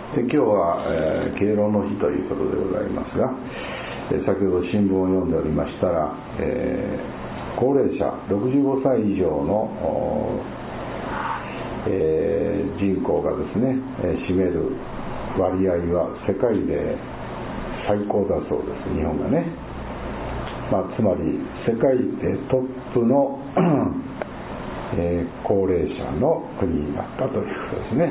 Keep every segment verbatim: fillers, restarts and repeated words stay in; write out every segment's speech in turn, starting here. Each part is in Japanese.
で今日は、えー、敬老の日ということでございますが、えー、先ほど新聞を読んでおりましたら、えー、高齢者ろくじゅうごさい以上の、えー、人口がですね、えー、占める割合は世界で最高だそうです。日本がね、まあ、つまり世界でトップの、えー、高齢者の国になったということですね。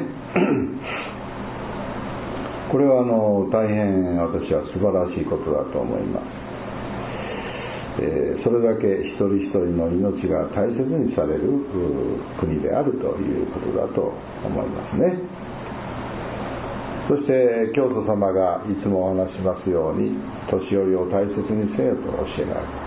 これはあの大変私は素晴らしいことだと思います。えー、それだけ一人一人の命が大切にされる国であるということだと思いますね。そして教祖様がいつもお話しますように、年寄りを大切にせよと教えられる。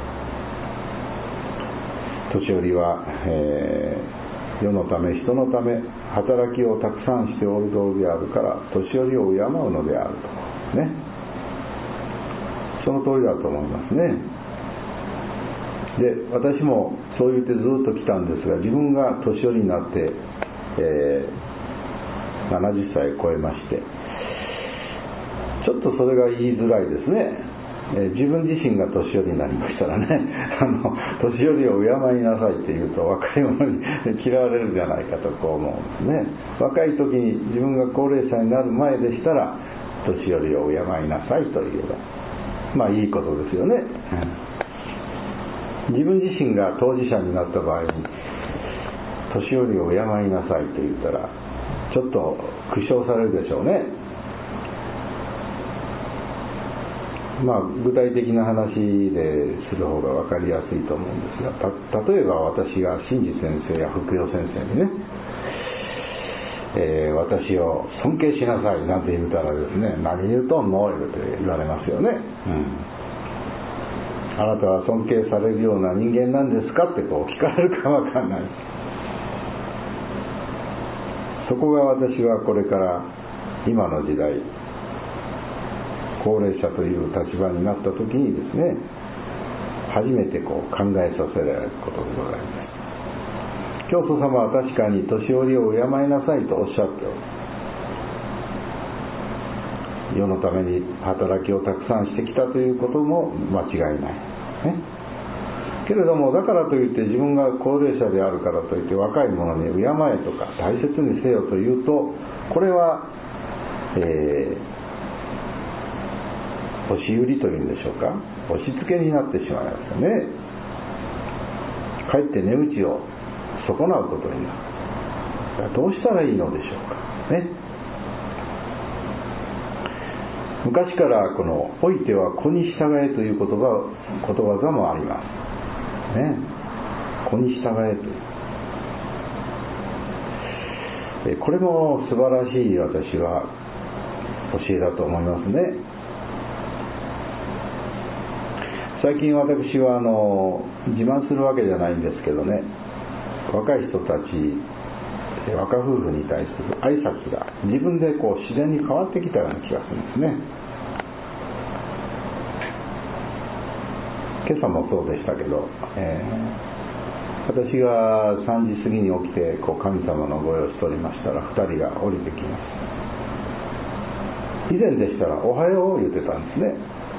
年寄りは、えー、世のため人のため働きをたくさんしておる道具であるから、年寄りを敬うのであるとね、その通りだと思いますね。で、私もそう言ってずっと来たんですが、自分が年寄りになって、えー、ななじゅっさい超えまして、ちょっとそれが言いづらいですね。えー、自分自身が年寄りになりましたらね、あの年寄りを敬いなさいって言うと若い者に嫌われるじゃないかとこう思うんですね。若い時に自分が高齢者になる前でしたら、年寄りを敬いなさいというのはまあいいことですよね。自分自身が当事者になった場合に、年寄りを敬いなさいと言ったらちょっと苦笑されるでしょうね。まあ、具体的な話でする方が分かりやすいと思うんですが、た例えば私が新次先生や福代先生にね、えー、私を尊敬しなさいなんて言うたらですね、何言うとんのって言われますよね、うん、あなたは尊敬されるような人間なんですかってこう聞かれるか分かんない。そこが私はこれから今の時代、高齢者という立場になった時にですね、初めてこう考えさせられることでございます。教祖様は確かに年寄りを敬いなさいとおっしゃっておる。世のために働きをたくさんしてきたということも間違いない、ね、けれども、だからといって自分が高齢者であるからといって若い者に敬えとか大切にせよというと、これは、えー押し売りというんでしょうか、押し付けになってしまいますよね。かえって値打ちを損なうことになる。どうしたらいいのでしょうかね。昔からこのおいては子に従えという言葉ことわざもありますね。子に従えという、これも素晴らしい私は教えだと思いますね。最近私はあの自慢するわけじゃないんですけどね、若い人たち、若夫婦に対する挨拶が自分でこう自然に変わってきたような気がするんですね。今朝もそうでしたけど、えー、私がさんじ過ぎに起きてこう神様のご用意しておりましたら、ふたりが降りてきます。以前でしたらおはよう言ってたんですね。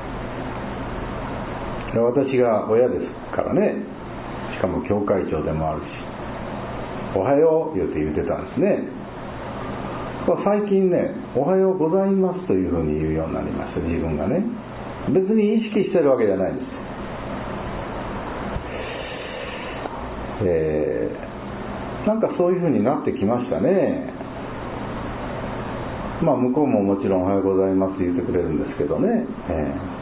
私が親ですからね、しかも教会長でもあるし、おはよう言って言ってたんですね。最近ね、おはようございますというふうに言うようになりました。自分がね、別に意識してるわけじゃないんです。えー、なんかそういうふうになってきましたね。まあ向こうももちろんおはようございます言ってくれるんですけどね、えー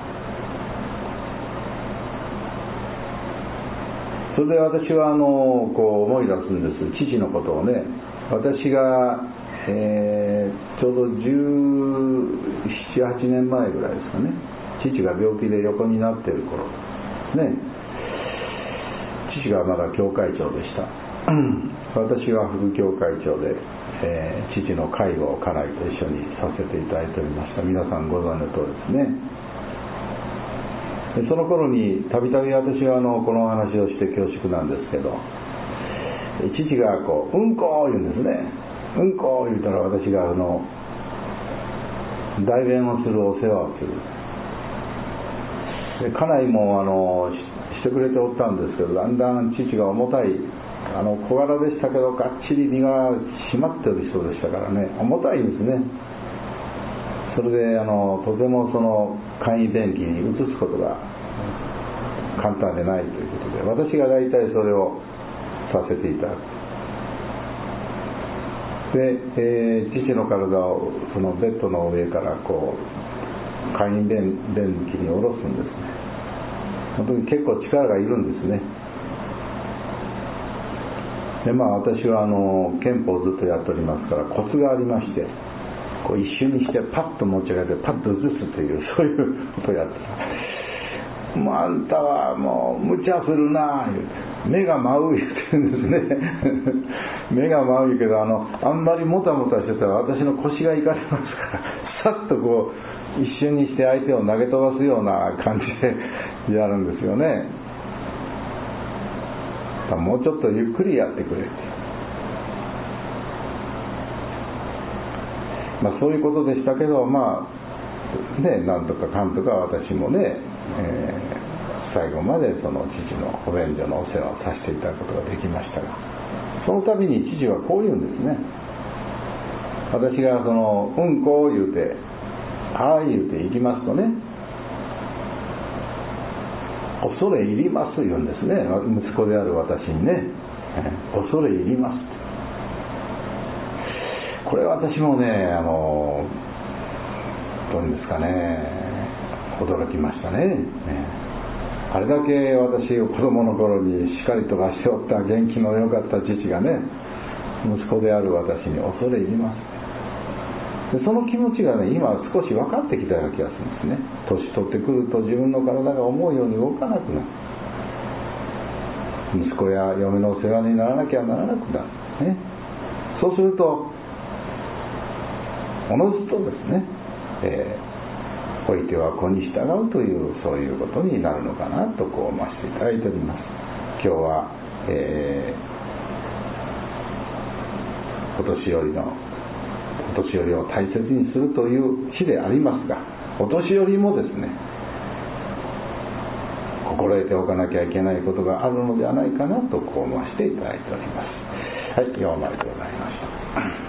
それで私はあのこう思い出すんです。父のことをね、私が、えー、ちょうどじゅうなな、はちねんまえぐらいですかね、父が病気で横になっている頃ね、父がまだ教会長でした私は副教会長で、えー、父の介護を家内と一緒にさせていただいておりました。皆さんご存知の通りですね。その頃にたびたび私はあのこのお話をして恐縮なんですけど、父がこううんこ言うんですね。うんこ言うたら私があの代弁をする、お世話をする。で家内もあの し, してくれておったんですけど、だんだん父が重たい、あの小柄でしたけどがっちり身が締まってる人でしたからね、重たいんですね。それであのとてもその簡易便器に移すことが簡単でないということで、私が大体それをさせていただく。で、えー、父の体をそのベッドの上からこう簡易便器に下ろすんですね。本当に結構力がいるんですね。でまあ私はあの憲法をずっとやっておりますからコツがありまして、こう一瞬にしてパッと持ち上げてパッと移すという、そういうことをやってた。もうあんたはもう無茶するなぁ言うて、目が舞う言ってるんですね。目が舞うけど、あのあんまりもたもたしてたら私の腰がいかれますから、さっとこう一瞬にして相手を投げ飛ばすような感じでやるんですよね。もうちょっとゆっくりやってくれって、まあ、そういうことでしたけど、まあね、なんとかかんとか私もね、えー、最後までその父のお便所のお世話をさせていただくことができましたが、その度に父はこう言うんですね。私がそのうんこを言うて、はーい言うて行きますとね、恐れ入ります言うんですね、息子である私にね、恐れ入ります。これ私もね、あのどういうんですかね、驚きましたね。あれだけ私を子供の頃にしっかりとかしておった元気の良かった父がね、息子である私に恐れ入ります。でその気持ちがね、今少し分かってきたような気がするんですね。年取ってくると自分の体が思うように動かなくなる。息子や嫁のお世話にならなきゃならなくなる、ね、そうするとおのずとですね、えー、おいては子に従うという、そういうことになるのかなとこう思わせていただいております。今日は、えー、お年寄りのお年寄りを大切にするという日でありますが、お年寄りもですね、心得ておかなきゃいけないことがあるのではないかなとこう思わせていただいております。はい、ようまいでございました。